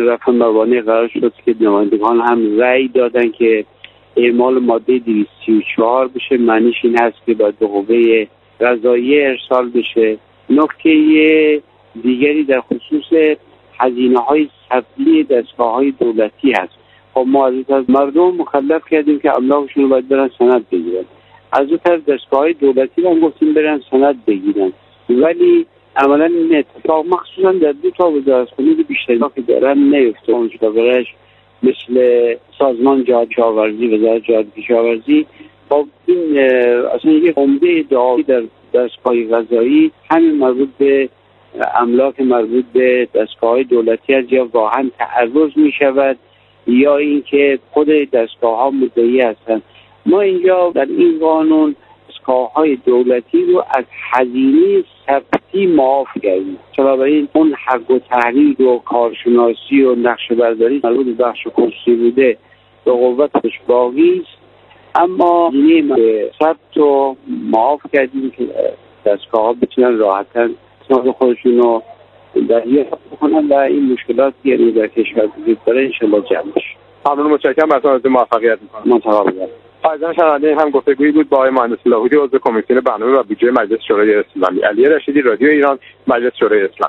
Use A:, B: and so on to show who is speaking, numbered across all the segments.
A: رفع موانع قرار شد که نمایندگان هم رأی دادن که اعمال ماده 234 بشه. معنیش این هست که باید به قوه قضاییه ارسال بشه. نکته دیگری در خصوص هزینه‌های سفلی دستگاه‌های دولتی هست. خب ما از مردم مکلف کردیم که املاکشون رو باید برن سند بگیرن. از اون طرف دستگاه‌های دولتی هم گفتیم برن سند بگیرن، ولی عملاً این اتفاق مخصوصاً در 2 تا وزارتخونه بیشتری که دارن نیفته. اونجاش مثل سازمان جهاد کشاورزی، وزارت جهاد کشاورزی، خب این اصلا یک عمده دعایی در دستگاه قضایی همین مربوط به املاک مربوط به دستگاه‌های دولتی از یا واهن تعرض می شود یا اینکه خود دستگاه‌ها مدعی هستند. ما اینجا در این قانون دستگاه‌های دولتی رو از هزینه ثبتی معاف کردیم. بنابراین اون حق و تحریر و کارشناسی و نقشه برداری مربوط به بخش خصوصی بوده به قوتش باقی است، اما هزینه ثبت رو معاف کردیم که دستگاه‌ها بتونن راحتاً سند خودشون رو دریافت بکنن و این مشکلات که در کشور وجود داره انشالله جمع بشه.
B: ممنون، متشکرم. براتون موفقیت می‌کنم.
A: متشکرم.
B: پایان شنونده هم گفتگویی بود با آقای مهندس لاهوری، عضو کمیسیون برنامه و بودجه مجلس شورای اسلامی. علی رشیدی، رادیو ایران، مجلس شورای اسلامی.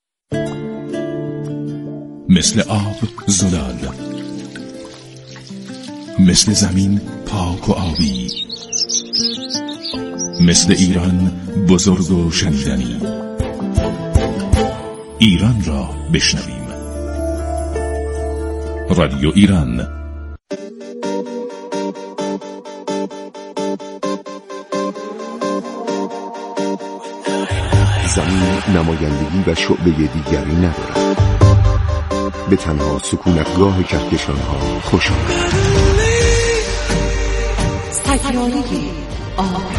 C: مثل آب زلال، مثل زمین پاک و آبی، مثل ایران بزرگ و شنیدنی. ایران را بشنویم. رادیو ایران.
D: زمین نمایندگی و شعبه دیگری ندارد. به تنها سکونتگاه کهکشان‌ها خوش آمد.
E: سیاره آب.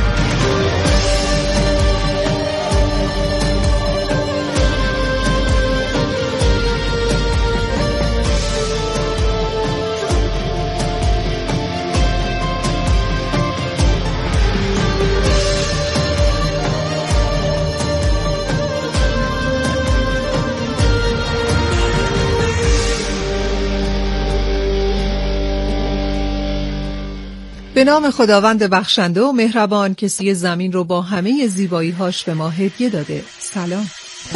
F: به نام خداوند بخشنده و مهربان که سوی زمین رو با همه زیبایی‌هاش به ما هدیه داده. سلام.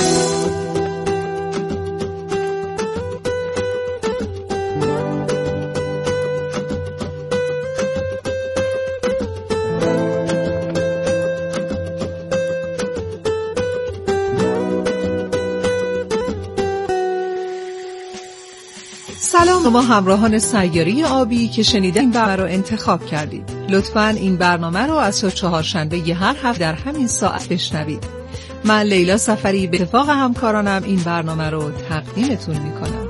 F: سلام ما همراهان سیاره آبی که شنیدن این برنامه رو انتخاب کردید. لطفاً این برنامه رو از چهارشنبه هر هفته در همین ساعت بشنوید. من لیلا سفری به اتفاق همکارانم این برنامه رو تقدیمتون میکنم.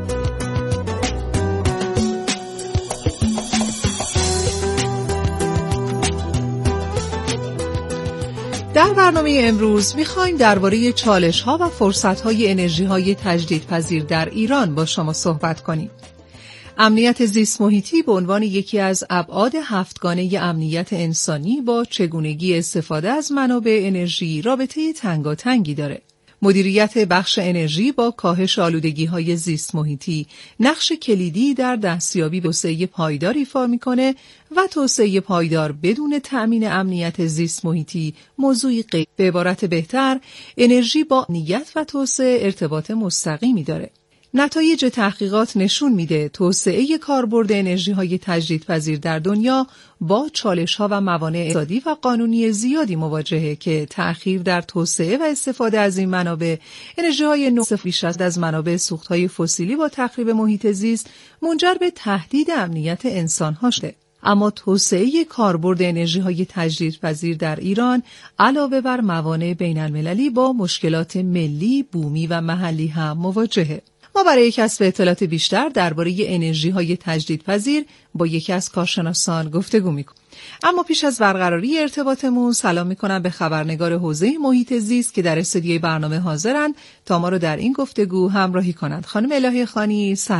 F: در برنامه امروز میخوایم درباره چالش‌ها و فرصت‌های انرژی‌های تجدیدپذیر در ایران با شما صحبت کنیم. امنیت زیست محیطی به عنوان یکی از ابعاد هفتگانه امنیت انسانی با چگونگی استفاده از منابع انرژی رابطه تنگاتنگی داره. مدیریت بخش انرژی با کاهش آلودگی‌های زیست محیطی نقش کلیدی در دستیابی به توسعه پایدار ایفا می‌کنه و توسعه پایدار بدون تأمین امنیت زیست محیطی موضوعی غیر. به عبارت بهتر، انرژی با امنیت و توسعه ارتباط مستقیمی داره. نتایج تحقیقات نشون میده توسعه کاربرد انرژی‌های تجدیدپذیر در دنیا با چالش‌ها و موانع اقتصادی و قانونی زیادی مواجهه که تأخیر در توسعه و استفاده از این منابع انرژی‌های نو بیش از منابع سوخت‌های فسیلی با تخریب محیط زیست منجر به تهدید امنیت انسان‌ها شده. اما توسعه کاربرد انرژی‌های تجدیدپذیر در ایران علاوه بر موانع بین‌المللی با مشکلات ملی، بومی و محلی هم مواجهه. ما برای کسب اطلاعات بیشتر درباره انرژی‌های تجدیدپذیر با یکی از کارشناسان گفتگو می‌کنیم. اما پیش از برقراری ارتباطمون سلام می‌کنم به خبرنگار حوزه محیط زیست که در استودیوی برنامه حاضرند تا ما رو در این گفتگو همراهی کنند. خانم الهی خانی سلام.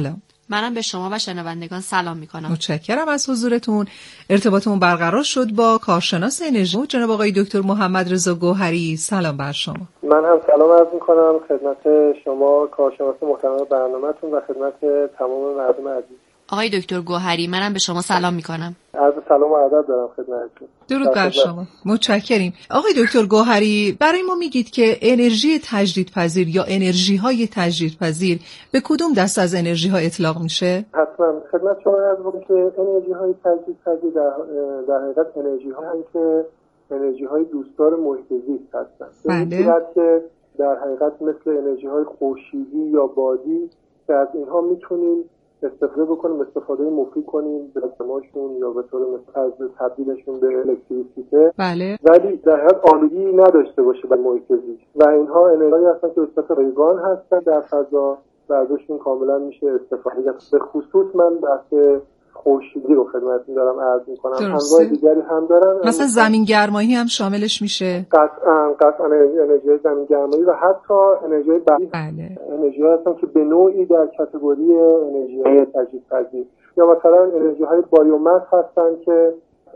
G: منم به شما و شنوندگان سلام میکنم.
F: متشکرم از حضورتون. ارتباطمون برقرار شد با کارشناس انرژی جناب آقای دکتر محمد رضا گوهری. سلام بر شما.
H: من هم سلام عرض میکنم خدمت شما کارشناس محترم برنامه‌تون و خدمت تمام مردم عزیز.
G: آقای دکتر گوهری منم به شما سلام میکنم.
H: عرض سلام و ادب دارم خدمتتون.
F: درود بر شما. متشکریم. آقای دکتر گوهری برای ما میگید که انرژی تجدیدپذیر یا انرژی‌های تجدیدپذیر به کدوم دست از انرژی‌ها اطلاق میشه؟
H: حتما خدمت شما عرض می‌کنم که انرژی‌های تجدیدپذیر در حقیقت انرژی‌هایی که انرژی‌های دوستدار محیط زیست هستند.
F: بله.
H: این صورت که در حقیقت مثل انرژی‌های خورشیدی یا بادی که از اینها میتونیم استفاده بکنیم، استفاده مفید کنیم به استعمالشون یا به طور از تبدیلشون به الکتریسیته.
F: بله.
H: ولی در حقیقت آلودگی نداشته باشه به محیط زیست و اینها انرژی هستن که به صورت رایگان هستن در فضا و ازشون کاملا میشه استفاده کرد. به خصوص من بحث خورشیدی رو خدمتتون دارم عرض میکنم. انواع دیگری هم دارن
F: مثلا زمین گرمایی هم شاملش میشه.
H: قطعا انرژی زمین گرمایی و حتی انرژی برقی.
F: بله.
H: انرژی هستن که به نوعی در کاتگوری انرژی تجدیدپذیر یا مثلا انرژی های بایومس هستن که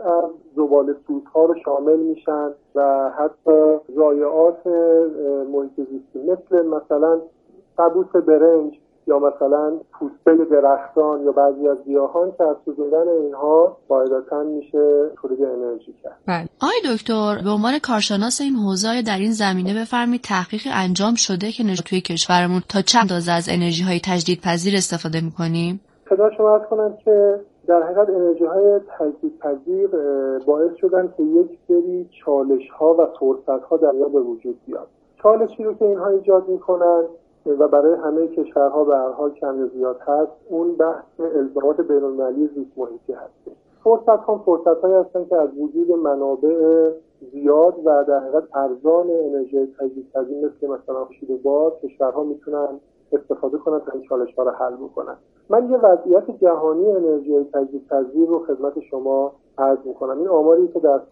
H: زباله سوزها رو شامل میشن و حتی ضایعات محیط زیستی مثلا قبوس برنج یا مثلا پوسته درختان یا بعضی از گیاهان که از سوزوندن اینها قاعدتاً میشه تولید انرژی کرد.
F: بله.
G: آقای دکتر به عنوان کارشناس این حوزه در این زمینه بفرمایید تحقیقی انجام شده که توی کشورمون تا چند اندازه از انرژی‌های تجدیدپذیر استفاده می‌کنیم؟
H: خدمت شما عرض کنم که در حقیقت انرژی‌های تجدیدپذیر باعث شدن که یک سری چالش‌ها و فرصت‌ها در ایران به وجود بیاد. چالشی رو که اینها ایجاد می‌کنن و برای همه کشورها به هر حال کم یا زیاد هست اون بحث الزامات بین‌المللی زیست محیطی هست. فرصت‌هایی هستن که از وجود منابع زیاد و در حقیقت ارزان انرژی تجدیدپذیر مثل خورشید و باد کشورها میتونن استفاده کنن تا این چالش‌ها رو حل بکنن. من یه وضعیت جهانی انرژی تجدیدپذیر رو خدمت شما عرض می‌کنم. این آماری که در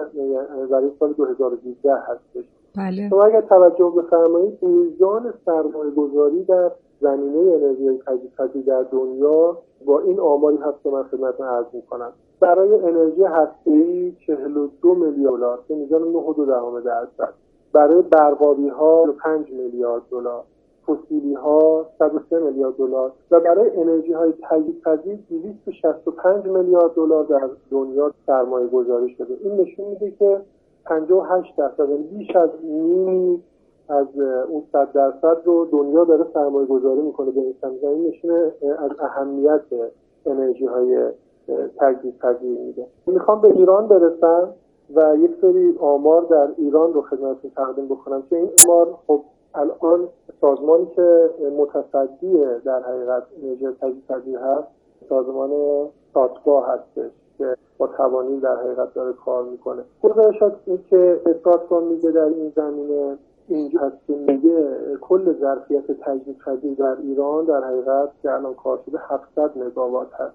H: برای سال 2018 هستش.
F: بله.
H: شما اگر توجه بفرمایید میزان سرمایه‌گذاری در زمینه انرژی تجدیدپذیر در دنیا با این آماری هست که من خدمتتون عرض می‌کنم. برای انرژی هسته‌ای 42 میلیارد دلار به میزان 9.2%. برای برق‌آبی‌ها 5 میلیارد دلار. فسیلی‌ها 103 میلیارد دلار و برای انرژی‌های تجدیدپذیر 265 میلیارد دلار در دنیا سرمایه‌گذاری شده. این نشون میده که 58% یعنی بیش از نیمی از اون 100% رو دنیا داره سرمایه‌گذاری میکنه به این سمت. این نشونه از اهمیت انرژی‌های تجدیدپذیر میده. میخوام به ایران برسم و یک سری آمار در ایران رو خدمتتون تقدیم بکنم که این آمار خب الان سازمانی که متصدی در حقیقت انرژی تجدیدپذیر هست سازمان ساتبا هستش که با توانایی در حقیقت داره کار میکنه. گزارشاتی که ساتبا میگه در این زمینه اینجا هست که میگه کل ظرفیت تجدیدپذیر در ایران در حقیقت که الان کار شده 700 مگاوات هست.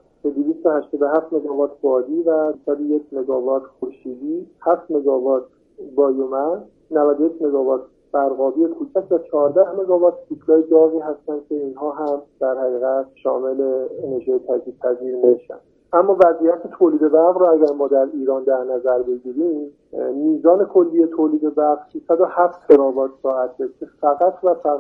H: 287 مگاوات بادی و 101 مگاوات خورشیدی، 7 مگاوات بایومس، 91 مگاوات برق‌آبی کوچک و 14 مگاوات سیکلای داغی هستند که اینها هم در حقیقت شامل انرژی تجدیدپذیر میشن. اما وضعیت تولید برق رو اگر ما در ایران در نظر بگیریم میزان کلی تولید برق 307 تراوات ساعته که فقط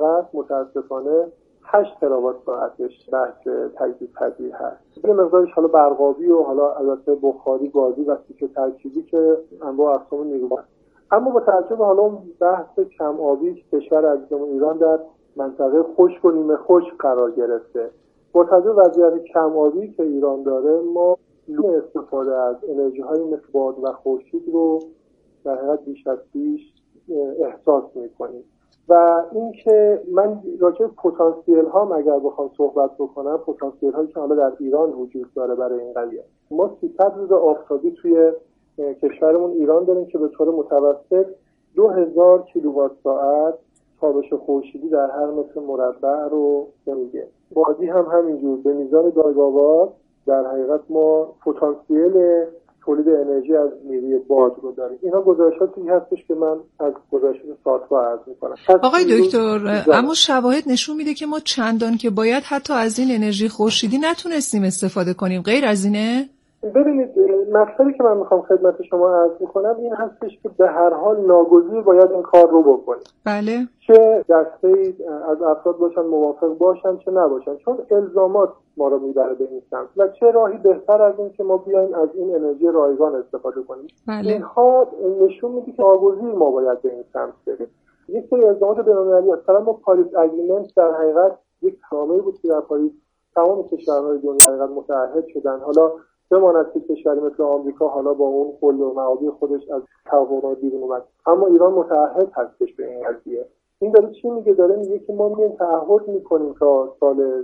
H: متاسفانه 8 تراوات ساعتش بحث تجدیدپذیر هست. یه مقدارش حالا برق‌آبی و حالا البته بخاری، گازی و سیکل ترکیبی که انواع اقسام نیروها. اما با توجه به حالا بحث کم آبی که کشور عزیزمون ایران در منطقه خشک و نیمه خشک قرار گرفته، با توجه به وضعیت کم آبی که ایران داره ما استفاده از انرژی‌های مثل باد و خورشید رو در حقیقت بیش از پیش احساس می‌کنیم. و اینکه من راجع به پتانسیل ها اگر بخوام صحبت بکنم، پتانسیل هایی که حالا در ایران وجود داره برای این قضیه، ما 300 روز آفتابی توی کشورمون ایران داریم که به طور متوسط 2000 کیلووات ساعت تابش خورشیدی در هر متر مربع رو میده. بادی هم همینجور به میزان گاگاوات در حقیقت ما پتانسیل تولید انرژی از نیروی باد رو داریم. اینا گزارشاتی هستش که من از گزارشات ساتوا عرض می‌کنم.
F: آقای دکتر، اما شواهد نشون میده که ما چندان که باید حتی از این انرژی خورشیدی نتونستیم استفاده کنیم. غیر از اینه؟
H: ببینید، مطلبی که من میخوام خدمت شما عرض میکنم این هستش که به هر حال ناگزیر باید این کار رو بکنیم.
F: بله.
H: چه دسته از افراد باشن موافق باشن چه نباشن، چون الزامات ما رو میبره به این سمت و چه راهی بهتر از این که ما بیایم از این انرژی رایگان استفاده کنیم.
F: بله.
H: اینها نشون میده که ناگزیر ما باید به این سمت بریم. یک سری الزامات بین‌المللی هست. مثلا ما پاریس اگریمنت در حقیقت یک نامه‌ای بود که در پاریس تمام کشورهای دنیا در حقیقت متعهد شدن. حالا بماند که کشوری مثل آمریکا حالا با اون قول و معابی خودش از توافق بیرون اومد، اما ایران متعهد هستش به این قضیه. این داره چی میگه؟ داره میگه که ما میایم تعهد میکنیم تا سال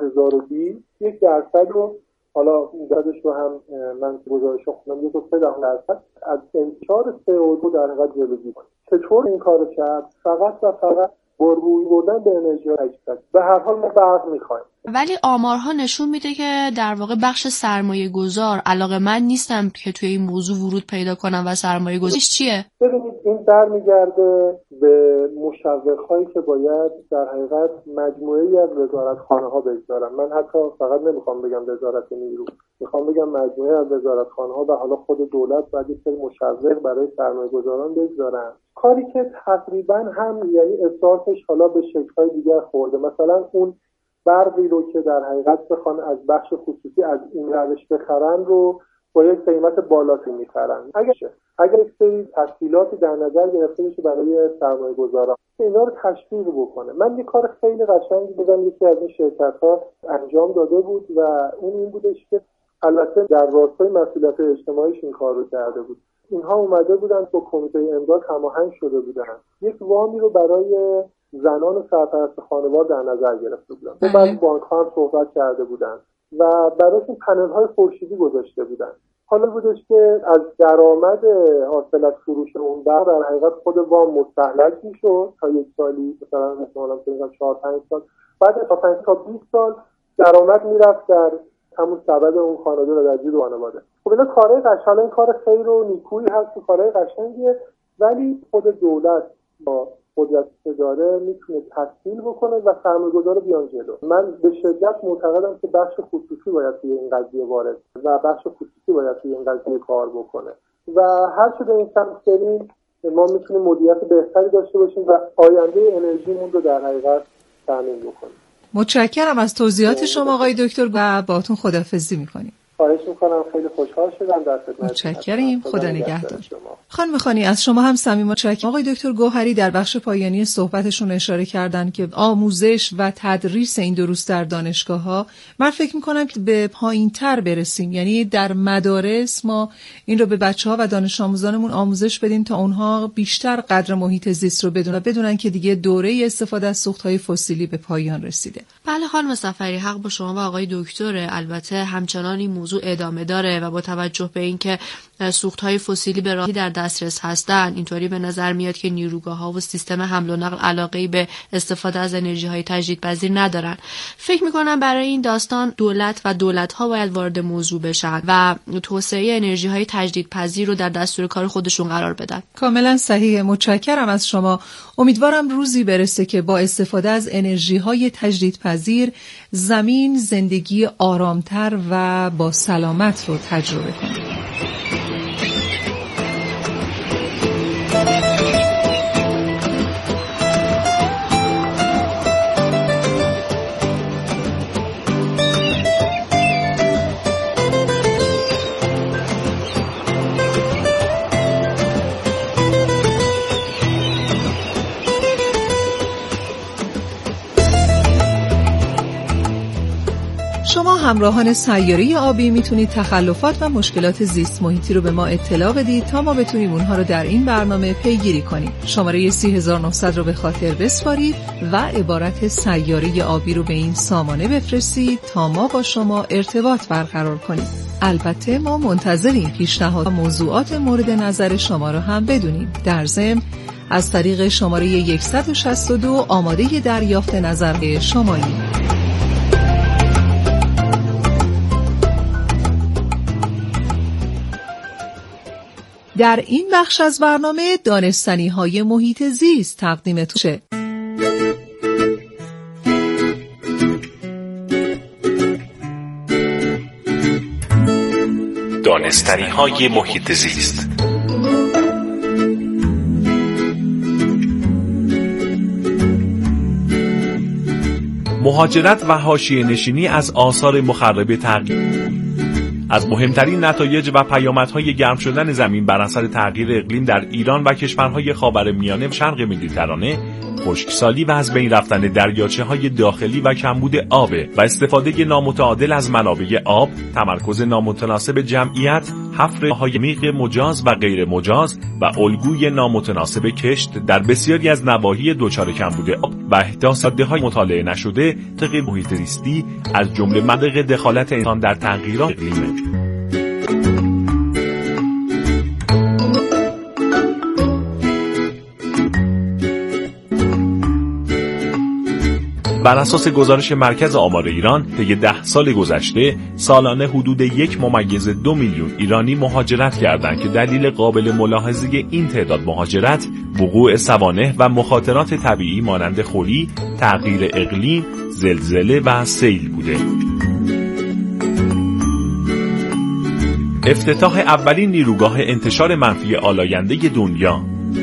H: 2020 1% رو، حالا عددش رو هم من گزارشو خوندم، 1.3% از انتشار CO2 در حقیقت جلوگیری کنیم. چطور این کارو کرد؟ فقط و فقط با روی بردن به انرژی تجدیدپذیر. به هر حال ما برق میخوایم.
G: ولی آمارها نشون میده که در واقع بخش سرمایه گذار علاقه‌مند نیستن که توی این موضوع ورود پیدا کنن و سرمایه گذاریش چیه؟
H: ببینید، این برمیگرده به مشوق‌هایی که باید در حقیقت مجموعه‌ای از وزارتخانه‌ها بگذارن. من حتی فقط نمیخوام بگم وزارت نیرو، میخوام بگم مجموعه از وزارتخانه‌ها و حالا خود دولت باید یک سری مشوق برای سرمایه‌گذاران بگذارن. کاری که تقریبا هم یعنی اصرارش حالا به شکل‌های دیگر خورده. مثلا اون برقی رو که در حقیقت بخوان از بخش خصوصی از این روش بخرن رو با یک قیمت بالاتی میخرن. اگر یک سری تسهیلاتی در نظر گرفته بشه برای سرمایه‌گذاران که اینا رو تشویق بکنه. من یک کار خیلی قشنگی دیدم یکی از این شرکت‌ها انجام داده بود و اون این بودش که البته در راستای مسئولیت اجتماعیش این کار رو کرده بود. اینها اومده بودن با کمیته امداد هماهنگ شده بودن، یک وامی رو برای زنان سرپرست خانوار در نظر گرفته بودن. با بعضی بانک‌ها هم صحبت کرده بودن و براشون پنل‌های خورشیدی گذاشته بودن. حالا بودش که از درآمد حاصل از فروش اون در حقیقت خود وام مستهلک میشد تا یک سالی، مثلا احتمالاً 4-5 سال، بعد تا 5 تا 20 سال درآمد میرفت در همون سبد اون خانواده و در جیب خانواده. خب اینا کارهای قشنگه، این کار خیر و نیکویی هست و کارهای قشنگیه، ولی خود دولت با قدرتی که داره میتونه تسهیل بکنه و سرمایه‌گذار بیان جلو. من به شدت معتقدم که بخش خصوصی باید توی این قضیه وارد و بخش خصوصی باید توی این قضیه کار بکنه و هر چه به این سمت بریم ما میتونیم مدیریت بهتری داشته باشیم و آینده انرژیمون رو در حقیقت تامین بکنیم.
F: متشکرم از توضیحات شما آقای دکتر و باهاتون خداحافظی میکنیم.
H: خواهش میکنم، خیلی خوشحال شدم در خدمتتون.
F: متشکریم، خدا نگهدار. خانم خانی، از شما هم صمیمی متشکرم. آقای دکتر گوهری در بخش پایانی صحبتشون اشاره کردن که آموزش و تدریس این دروس در دانشگاه‌ها، من فکر میکنم که به پایین‌تر برسیم، یعنی در مدارس ما این رو به بچه‌ها و دانش آموزانمون آموزش بدیم تا اونها بیشتر قدر محیط زیست رو بدونن که دیگه دوره استفاده از سوخت‌های فسیلی به پایان رسیده.
G: بله خانم صفری، حق با شما و آقای دکتر. البته همچنان این موضوع ادامه داره و با توجه به اینکه سوخت‌های فسیلی به راحتی در دسترس هستن، اینطوری به نظر میاد که نیروگاه‌ها و سیستم حمل و نقل علاقه‌ای به استفاده از انرژی‌های تجدیدپذیر ندارن. فکر می‌کنم برای این داستان دولت و دولت‌ها باید وارد موضوع بشن و توسعه انرژی‌های تجدیدپذیر رو در دستور کار خودشون قرار بدن.
F: کاملا صحیح. متشکرم از شما. امیدوارم روزی برسه که با استفاده از انرژی‌های تجدیدپذیر زمین زندگی آرامتر و با سلامت رو تجربه کنه. شما همراهان سیاره آبی میتونید تخلفات و مشکلات زیست محیطی رو به ما اطلاع بدید تا ما بتونیم اونها رو در این برنامه پیگیری کنیم. شماره 30900 رو به خاطر بسپارید و عبارت سیاره آبی رو به این سامانه بفرستید تا ما با شما ارتباط برقرار کنیم. البته ما منتظریم پیشنهاد و موضوعات مورد نظر شما رو هم بدونیم. در ضمن از طریق شماره 162 آماده دریافت نظر شماییم. در این بخش از برنامه دانستنی‌های محیط زیست تقدیمتون شه.
C: دانستنی‌های محیط زیست.
I: مهاجرت و حاشیه‌نشینی از آثار مخرب تغییر. از مهمترین نتایج و پیامدهای گرم شدن زمین بر اثر تغییر اقلیم در ایران و کشورهای خاورمیانه و شرق مدیترانه، خشکسالی و از بین رفتن دریاچه‌های داخلی و کمبود آب و استفاده نامتعادل از منابع آب، تمرکز نامتناسب جمعیت، حفرهای عمیق مجاز و غیر مجاز و الگوی نامتناسب کشت در بسیاری از نواحی دچار کمبود آب و احداثات‌های مطالعه نشده تغییر محیط زیستی از جمله مناطق دخالت انسان در تغییرات اقلیمی. بر اساس گزارش مرکز آمار ایران، طی 10 سال گذشته سالانه حدود 1.2 میلیون ایرانی مهاجرت کردند که دلیل قابل ملاحظه این تعداد مهاجرت وقوع سوانح و مخاطرات طبیعی مانند خوری، تغییر اقلیم، زلزله و سیل بوده. افتتاح اولین نیروگاه انتشار منفی آلاینده دنیا.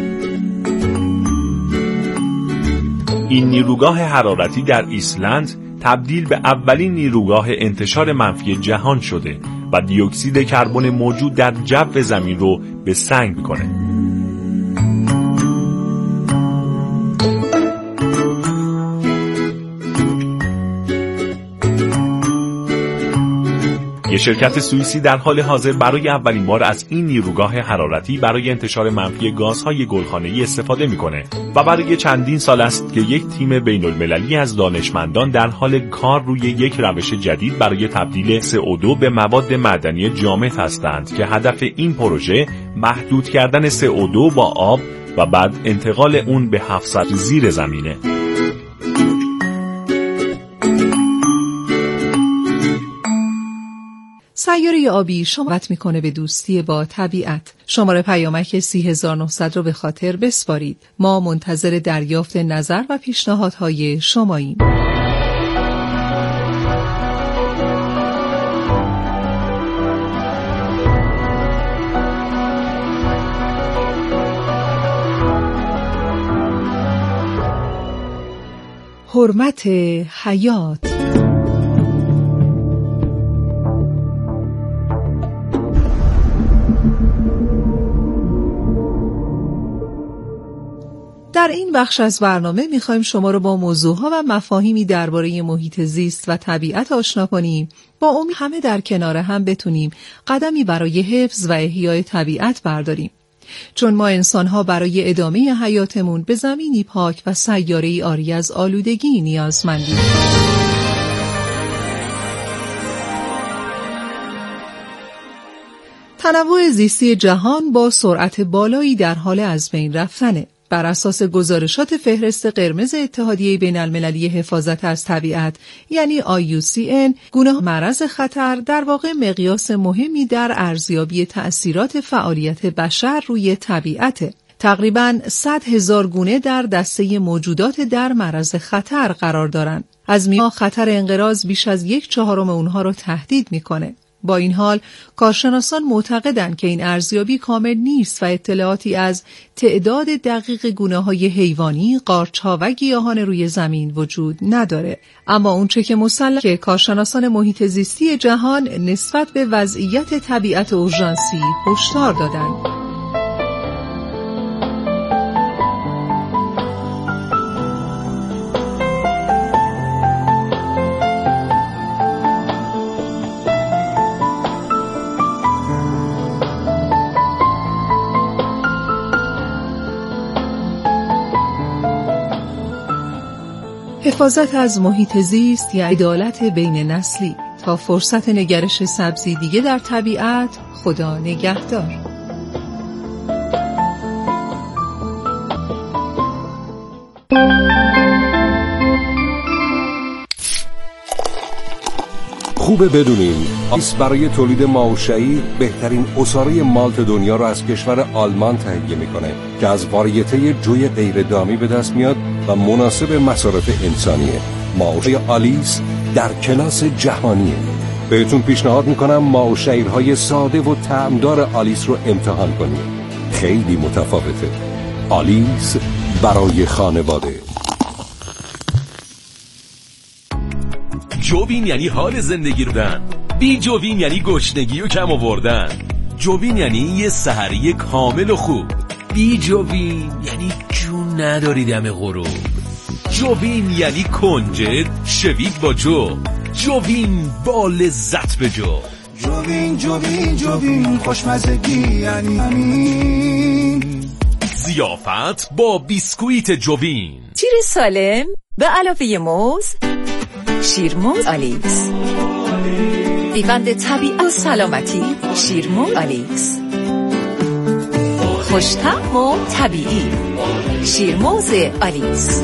I: این نیروگاه حرارتی در ایسلند تبدیل به اولین نیروگاه انتشار منفی جهان شده و دی اکسید کربن موجود در جو زمین رو به سنگ می‌کنه. یک شرکت سوئیسی در حال حاضر برای اولین بار از این نیروگاه حرارتی برای انتشار منفی گازهای گلخانه‌ای استفاده می‌کنه و برای چندین سال است که یک تیم بین‌المللی از دانشمندان در حال کار روی یک روش جدید برای تبدیل CO2 به مواد معدنی جامد هستند که هدف این پروژه محدود کردن CO2 با آب و بعد انتقال اون به 700 زیر زمینه.
F: سیاره آبی شما دعوت میکنه به دوستی با طبیعت. شماره پیامک 30900 رو به خاطر بسپارید. ما منتظر دریافت نظر و پیشنهادهای شماییم. حرمت حیات. در این بخش از برنامه می‌خوایم شما رو با موضوعها و مفاهیمی درباره محیط زیست و طبیعت آشنا کنیم. با امید همه در کنار هم بتونیم قدمی برای حفظ و احیای طبیعت برداریم. چون ما انسان‌ها برای ادامه حیاتمون به زمینی پاک و سیاره‌ای عاری از آلودگی نیازمندیم. تنوع زیستی جهان با سرعت بالایی در حال از بین رفتنه. بر اساس گزارشات فهرست قرمز اتحادیه بین‌المللی حفاظت از طبیعت یعنی IUCN، گونه معرض خطر در واقع مقیاس مهمی در ارزیابی تأثیرات فعالیت بشر روی طبیعته. تقریباً 100,000 گونه در دسته موجودات در معرض خطر قرار دارند. از میان خطر انقراض بیش از 1/4 اونها رو تهدید میکنه. با این حال کارشناسان معتقدند که این ارزیابی کامل نیست و اطلاعاتی از تعداد دقیق گونه‌های حیوانی، قارچ‌ها و گیاهان روی زمین وجود نداره. اما اونچه که مسلمه که کارشناسان محیط زیستی جهان نسبت به وضعیت طبیعت اورژانسی هشدار دادند. حفاظت از محیط زیست یا عدالت بین نسلی. تا فرصت نگرش سبزی دیگه در طبیعت، خدا نگهدار.
J: خوبه بدونین آلیس برای تولید ماه و شعیر بهترین عصاره مالت دنیا را از کشور آلمان تهیه میکنه که از واریته جوی غیر دامی به دست میاد و مناسب مصارف انسانیه. ماه و شعیر آلیس در کلاس جهانیه. بهتون پیشنهاد میکنم ماه و شعیرهای ساده و طعمدار آلیس رو امتحان کنید. خیلی متفاوته. آلیس برای خانواده.
K: جوین یعنی حال زندگی بودن، بی جوین یعنی گشنگی و کم آوردن. جوین یعنی یه سحری کامل و خوب. بی جوین یعنی جون نداری دم غروب. جوین یعنی کنجد شوید با جو. جوین با لذت به جو.
L: جوین جوین جوین خوشمزگی یعنی همین.
K: ضیافت با بیسکویت جوین.
M: تیر سالم به علاوه موز، شیرموز آلیس. پیوند طبیعت و سلامتی، شیرموز آلیس. خوش‌طعم و طبیعی، شیرموز آلیس.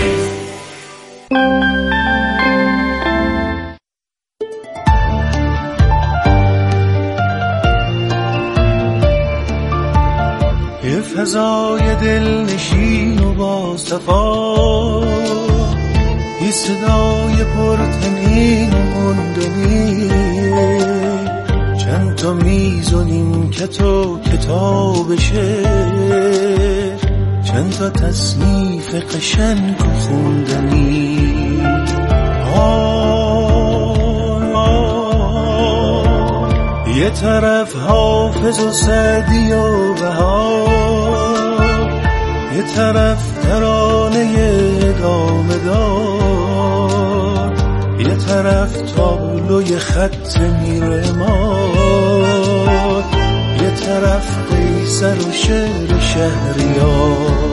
L: یه فضای دلنشین و با صفا، یه صدای پرتنین و موندنی، چند تا میز و نیمکت و کتاب شعر، چند تا تصنیف قشنگ و خوندنی. یه طرف حافظ و سعدی و بهار، یه طرف ترانه ادامه دار، یه طرف تابلوی خط میرمار، یه طرف قیصر و شعر شهریار.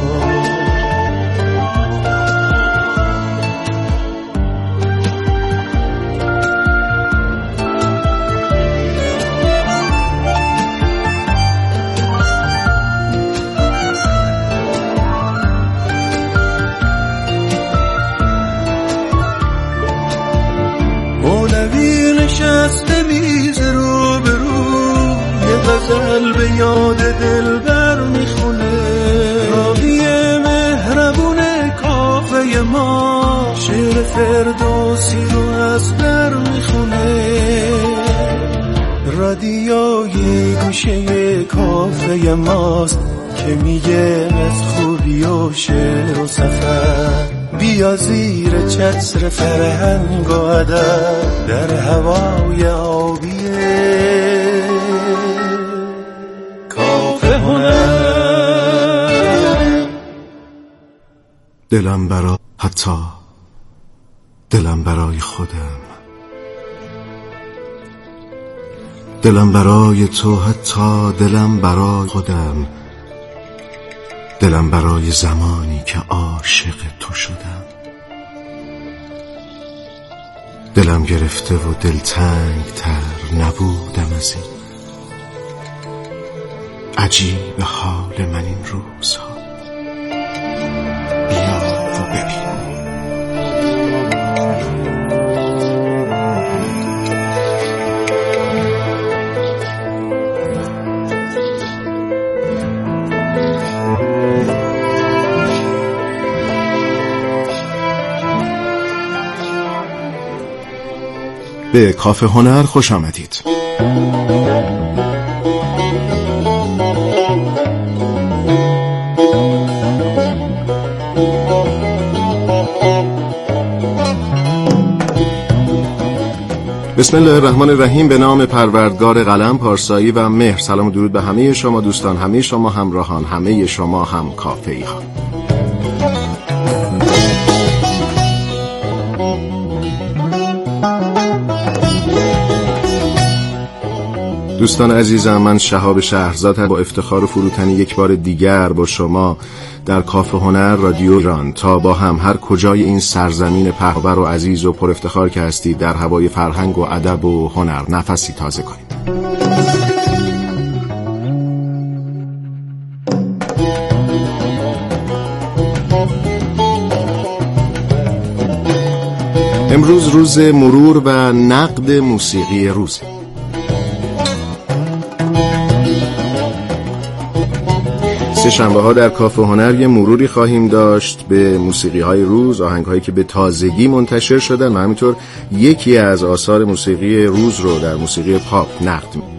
L: نشسته میز رو به رو، یه غزل به یاد دلبر میخونه. راوی مهربون کافه ما شعر فردوسی رو از بر میخونه. رادیوی گوشه کافه ماست که میگه از خوبی و شعر و سفر. بیا زیر چتر فرهنگ و ادب در هوای آبیه کافه هنر.
N: دلم برای حتی دلم برای خودم، دلم برای تو، حتی دلم برای خودم، دلم برای زمانی که عاشق تو شدم. دلم گرفته و دلتنگ تر نبودم از این. عجیب حال من این روزها. بیا و ببین. به کافه هنر خوش آمدید. بسم الله الرحمن الرحیم. به نام پروردگار قلم، پارسایی و مهر. سلام و درود به همه شما دوستان، همه شما همراهان، همه شما هم کافه‌ای ها. دوستان عزیزم، من شهاب شهرزاد با افتخار و فروتنی یک بار دیگر با شما در کافه هنر رادیو ایران تا با هم هر کجای این سرزمین پهناور و عزیز و پر افتخار که هستید در هوای فرهنگ و ادب و هنر نفسی تازه کنیم. امروز روز مرور و نقد موسیقی روز. سه شنبه ها در کافه هنر یه مروری خواهیم داشت به موسیقی های روز، آهنگ هایی که به تازگی منتشر شدن و همینطور یکی از آثار موسیقی روز رو در موسیقی پاپ نقد می‌کنیم.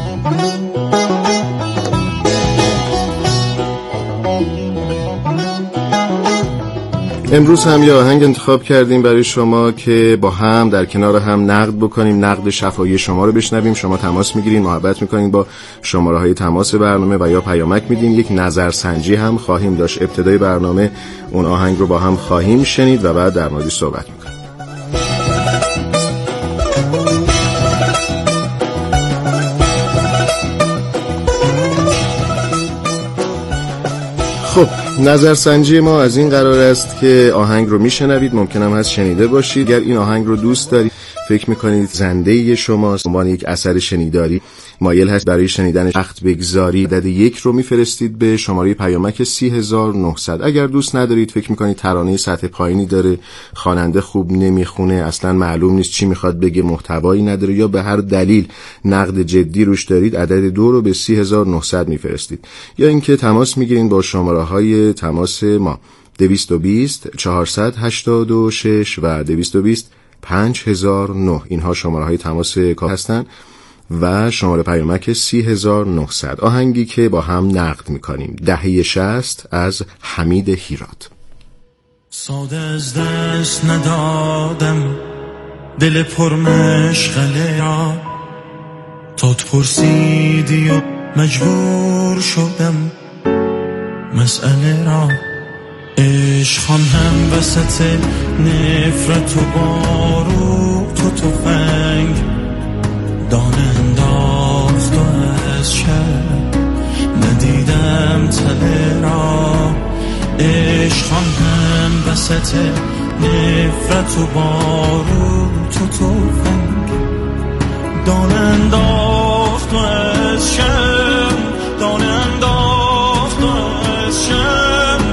N: امروز هم یه آهنگ انتخاب کردیم برای شما که با هم در کنار هم نقد بکنیم، نقد شفاهی شما رو بشنویم. شما تماس میگیرین، محبت میکنین با شماره های تماس برنامه و یا پیامک میدین. یک نظرسنجی هم خواهیم داشت. ابتدای برنامه اون آهنگ رو با هم خواهیم شنید و بعد در موردش صحبت میکنیم. خب، نظرسنجی ما از این قرار است که آهنگ رو میشنوید، ممکنم هست شنیده باشید. اگر این آهنگ رو دوست دارید، فکر میکنید زنده شماست، عنوان یک اثر شنیداری مایل هست برای شنیدنش وقت بگذاری، عدد 1 رو میفرستید به شماره پیامک 30900. اگر دوست ندارید، فکر میکنید ترانه سطح پایینی داره، خواننده خوب نمیخونه، اصلا معلوم نیست چی میخواد بگه، محتوایی نداره، یا به هر دلیل نقد جدی روش دارید، عدد 2 رو به 3900 میفرستید. یا اینکه تماس میگیرین با شماره های تماس ما 220 486 و 220 5009. اینها شماره های تماس کار هستن و شماره پیامک 30900. آهنگی که با هم نقد میکنیم، دهه 60 از حمید هیراد.
L: ساده از دست ندادم دل پرمشغله را، تا تو پرسیدی و مجبور شدم مسئله را. عشقان هم وسط نفرت و بارود و تفنگ دان انداخت و از شب ندیدم تله را. عشقان هم وسط نفرت و بارود و تفنگ دان انداخت و از شب، دان انداخت و از شب،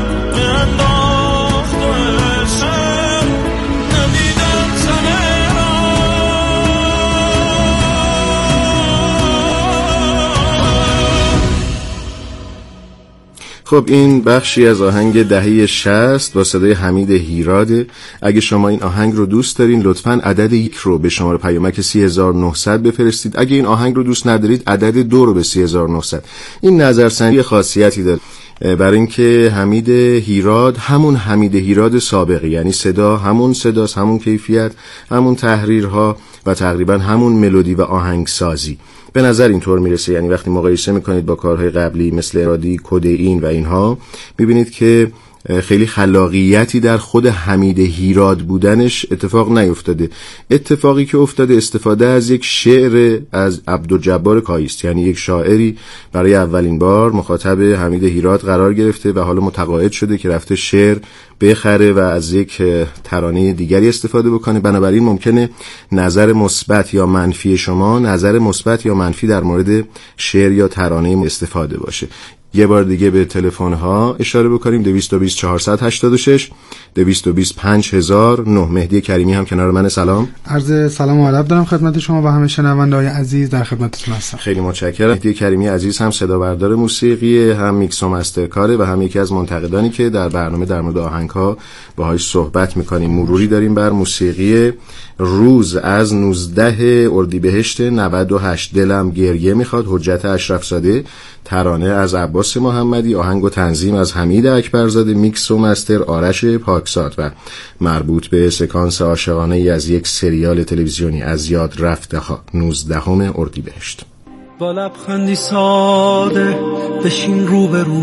N: خب، این بخشی از آهنگ دهه 60 با صدای حمید هیراده. اگه شما این آهنگ رو دوست دارین، لطفاً عدد 1 رو به شماره پیامک 3900 بفرستید. اگه این آهنگ رو دوست ندارید، عدد 2 رو به 3900. این نظرسنجی خاصیتی داره، برای اینکه حمید هیراد همون حمید هیراد سابقی، یعنی صدا همون صداست، همون کیفیت، همون تحریرها و تقریبا همون ملودی و آهنگسازی. به نظر اینطور میرسه. یعنی وقتی مقایسه میکنید با کارهای قبلی مثل ارادی، کدئین و اینها، میبینید که خیلی خلاقیتی در خود حمید هیراد بودنش اتفاق نیفتاده. اتفاقی که افتاده استفاده از یک شعر از عبدالجبار کاییست، یعنی یک شاعری برای اولین بار مخاطب حمید هیراد قرار گرفته و حالا متقاعد شده که رفته شعر بخره و از یک ترانه دیگری استفاده بکنه. بنابراین ممکنه نظر مثبت یا منفی شما، نظر مثبت یا منفی در مورد شعر یا ترانه استفاده باشه. یه بار دیگه به تلفن ها اشاره بکنیم. 220 486 220 5009. مهدی کریمی هم کنار من. سلام،
O: عرض سلام و ادب دارم خدمت شما و همه شنونده‌های عزیز. در خدمتتون هستم.
N: خیلی متشکرم. مهدی کریمی عزیز هم صدا بردار موسیقی، هم میکس و مستر کاره و هم یکی از منتقدانی که در برنامه در مورد آهنگ‌ها باهاش صحبت می‌کنیم. مروری داریم بر موسیقی روز از 19 اردیبهشت 98. دلم گریه میخواد، حجت اشرف زاده، ترانه از عباس محمدی، آهنگ و تنظیم از حمید اکبرزاده، میکس و مستر آرش پاکزاد و مربوط به سکانس عاشقانه ای از یک سریال تلویزیونی از یاد رفته ها. 19 اردیبهشت.
L: با لبخندی ساده بشین روبرو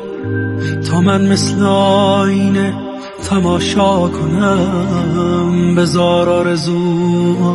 L: تا من مثل آینه تماشا کنم، بذار آرزو